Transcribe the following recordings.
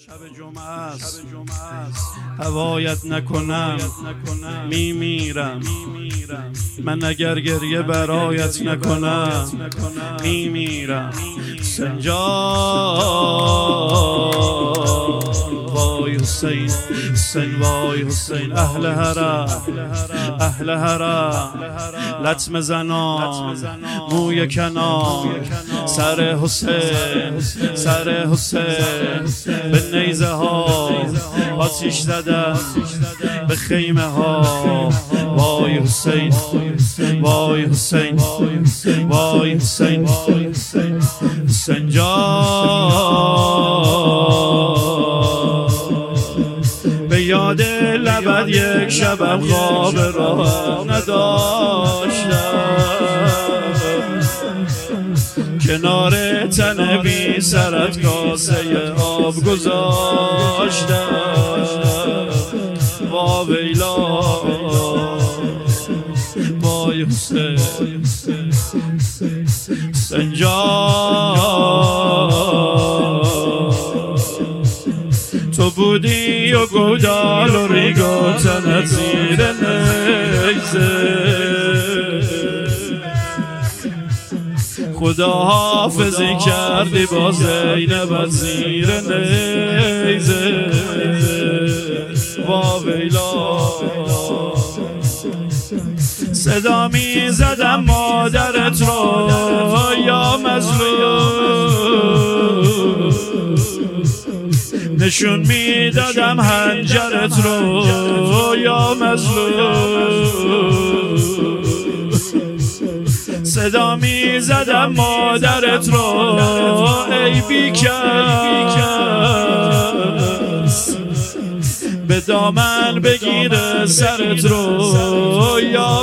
شب جمعه است هوایت نکنم میمیرم. من اگر گریه برایت نکنم میمیرم. وای حسین حسین وای حسین. اهل حرم لطمه زنان موی کنان سر حسین به نیزه ها آتیش زدن به خیمه ها. وای حسین وای حسین وای حسین حسین به یاد لبت یک شبم خواب راه نداشتم. کنار تن بی سرت کاسه آب گذاشتم. وا ویلا وای حسین حسین تو بودی و گودال و ریگو تنت زیر نیزه. خدا حافظی کردی با زینبت زیر نیزه. وا ویلا صدا می زدم مادرت رو یا مظلوم. نشون می دادم حنجرت رو یا مظلوم. صدا می زدم مادرت رو ای بیکس. به دامن بگیره سرت رو یا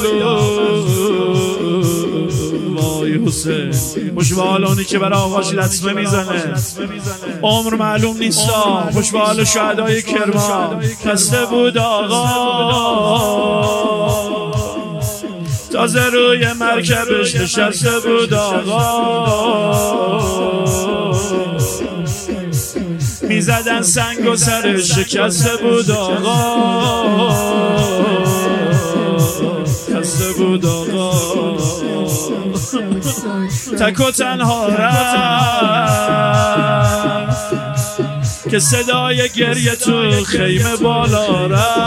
مظلوم. وای حسین خوش به حال اونی که برای آقاشی لطمه میزنه. عمر معلوم نیستا. خوش به حال شهدای کرمان. خسته بود آقا تازه روی مرکبش نشسته بود آقا. میزدن سنگ و سرش شکسته بود آقا. خسته بود آقا. تک و تنها رفت که صدای گریه تو خیمه بالا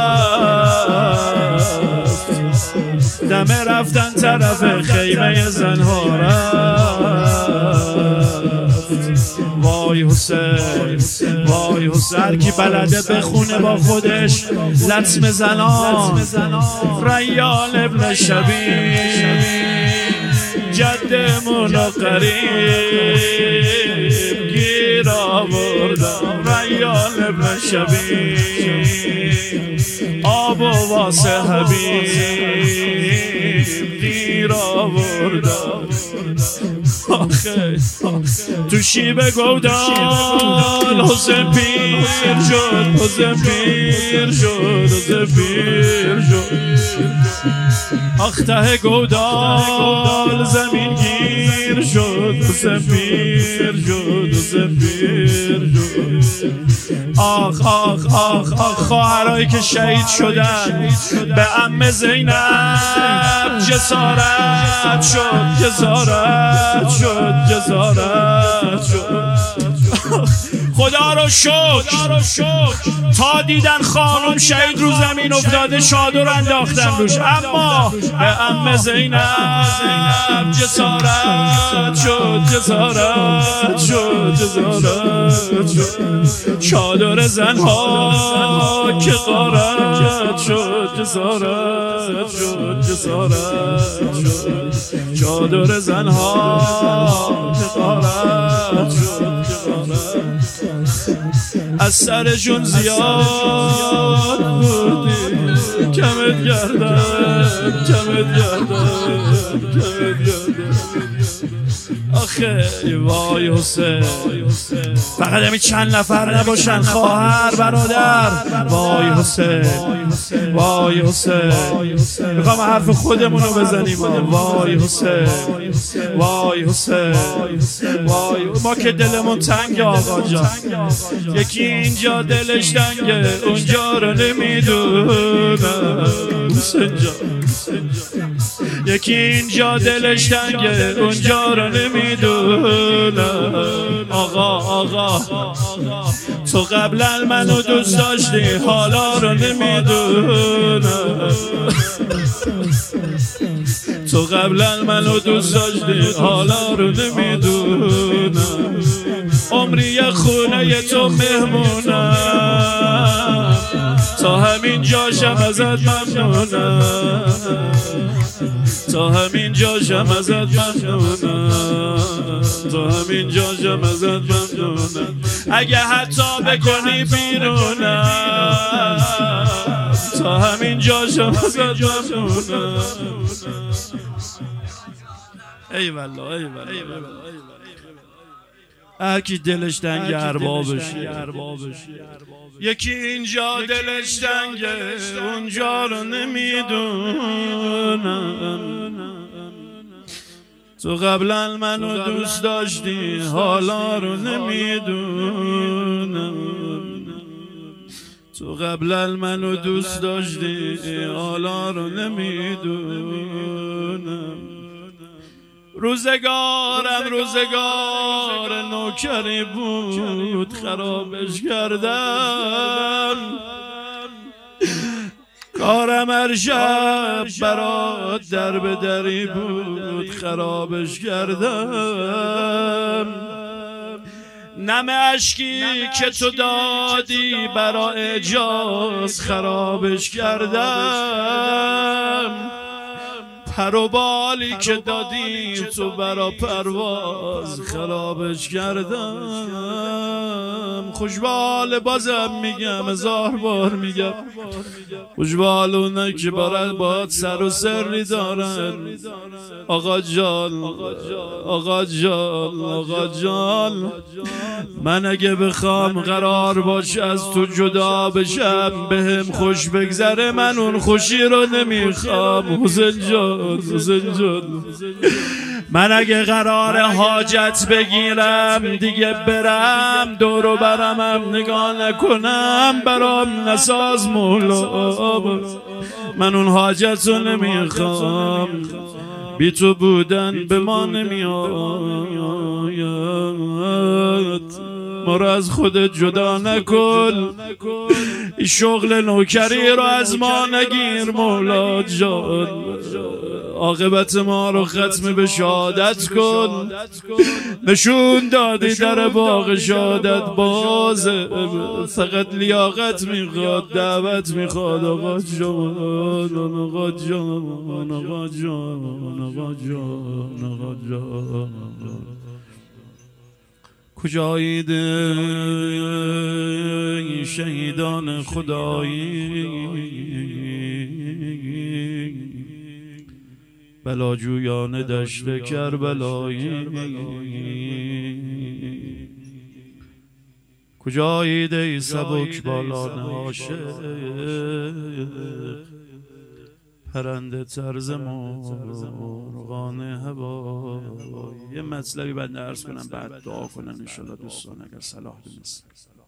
رفت. دمه رفتن طرف خیمه زنها رفت. وای حسین وای حسین. هر کی بلده بخونه با خودش لطمه زنان. ریان ابن شبیب جدمون و قریب گیر آوردم. ریان ابن شبیب آب و واسه حبیب دیر آوردم. تو شیب گودال حسین پیر شد. حسین پیر شد. حسین پیر شد. آخ ته گودال زمین گیر شد. حسین پیر شد. حسین پیر شد. آخ آخ آخ آخ خواهرایی که شهید شدن به عمه زینب جسارت شد. جسارت شد. جسارت شد. خدا رو شکر تا دیدن خانم شهید رو زمین افتاده چادر انداختن روش. اما به عمه زینب جسارت شد. جسارت شد. جسارت شد. چادر زنها که غارت شد. جسارت شد. جسارت شد. چادر زنها که غارت شد. از سرشون زیاد بودی کمت گردم. کمت گردم. کمت گردم. آخه وای حسین فقط همین چند نفر نباشن خواهر برادر. وای حسین وای حسین میخوام حرف خودمونو بزنیم. وای حسین وای حسین وای. ما که دلمون تنگ آقا جان. یکی اینجا دلش تنگه اونجا رو نمیدونه حسین جان، یکی اینجا دلش تنگه اونجا رو نمیدونه. آقا تو قبلا منو دوست داشتی حالا رو نمیدونه، تو قبلا منو دوست داشتی حالا رو نمیدونه. عمری خونه تو مهمونم، تا همین جاشم ازت ممنونم، تا همین جاشم ازت ممنونم، تا همین جاشم ازت ممنونم. اگه حتی بکنی بیرونم، تا همین جاشم ازت ممنونم. ای والله ای والله هرکی دلش تنگ اربابش، یکی اینجا دلش تنگه اونجا رو نمیدونم. تو قبلا منو دوست داشتی حالا رو نمیدونم، تو قبلا منو دوست داشتی حالا رو نمیدونم. روزگارم روزگار نوکری بود خرابش کردم، کارم هر شب برات در به دری بود خرابش کردم. نم اشکی که تو دادی برا اجاز خرابش کردم، پر و بالی که دادی تو برا پرواز خرابش کردم. خوشبال بازم میگم هزار بار میگم، خوشبال اونه که باید سر و سری دارن. آقا جان آقا جان آقا جان، من اگه بخوام قرار باشه از تو جدا بشم بهم خوش بگذره، من اون خوشی رو نمیخوام حسین جان، حسین جان. من اگه قرار حاجت بگیرم دیگه برم دورو برمم نگاه نکنم برام نساز مولا، من اون حاجت رو نمیخوام، بی تو بودن به ما نمیآید. ما رو از خودت جدا نکن، این شغل نوکری رو از ما نگیر مولا جان، عاقبت ما رو ختم به شهادت کن. نشون دادی در باغ شهادت بازه، فقط لیاقت میخواد دعوت میخواد. آقا جان آقا جان آقا جان آقا جان آقا جان، کجایید شهیدان خدایی بلاجویان دشت کربلایی، کجایید ای سبک بالان عاشق پرنده طرز مرغان هوا. یه مطلبی بعد عرض کنم بعد دعا کنن انشالله دوستان اگر صلاح دونست.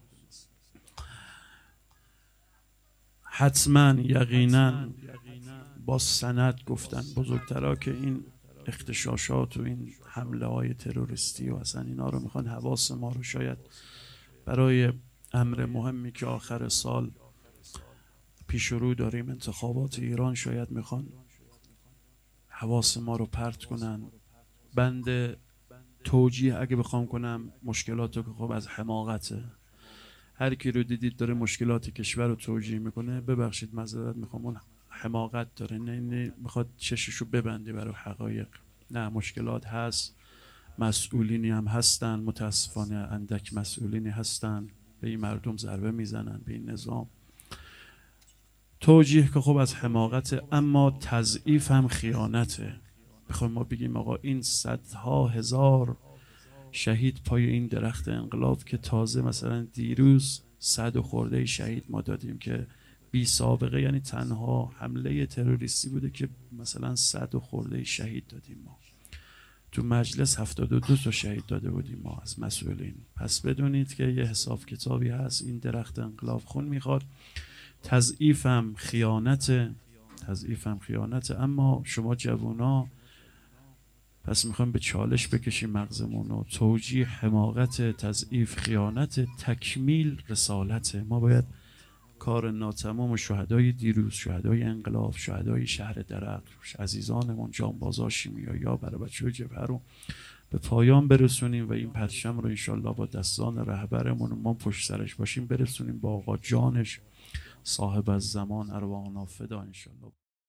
حتما یقینا با سند گفتن بزرگترها که این اغتشاشات و این حمله های تروریستی و اصلا اینا رو میخوان حواس ما رو شاید برای امر مهمی که آخر سال پیش رو داریم انتخابات ایران شاید میخوان حواس ما رو پرت کنن. بند توجیه اگه بخوام کنم مشکلات رو که خب از حماقته، هر کی رو دیدید داره مشکلات کشور رو توجیه میکنه ببخشید معذرت میخوام اون حماقت داره، نه میخواد چششو ببندی برای حقایق. نه مشکلات هست، مسئولینی هم هستن، متاسفانه اندک مسئولینی هستن به این مردم ضربه میزنن به این نظام. توجیه که خب از حماقت، اما تضعیف هم خیانته. بخوایم ما بگیم آقا این صدها هزار شهید پای این درخت انقلاب که تازه مثلا دیروز 100 خورده شهید ما دادیم که بی سابقه، یعنی تنها حمله تروریستی بوده که مثلا 100 خورده شهید دادیم ما. تو مجلس 72 تا شهید داده بودیم ما از مسئولین. پس بدونید که یه حساب کتابی هست. این درخت انقلاب خون میخواد. تضعیفم خیانت. اما شما جوونا پس میخوایم به چالش بکشیم مغزمون و توجیه حماقت، تضعیف، خیانت، تکمیل رسالت. ما باید کار ناتمام شهدای دیروز، شهدای انقلاب، شهدای شهر درق، عزیزانمون جانبازا، شیمیایی برای بچه‌های جبهه رو به پایان برسونیم و این پرچم رو انشالله با دستان رهبرمون ما پشت سرش باشیم برسونیم با آقا جانش صاحب از زمان ارواحنا فدا انشالله.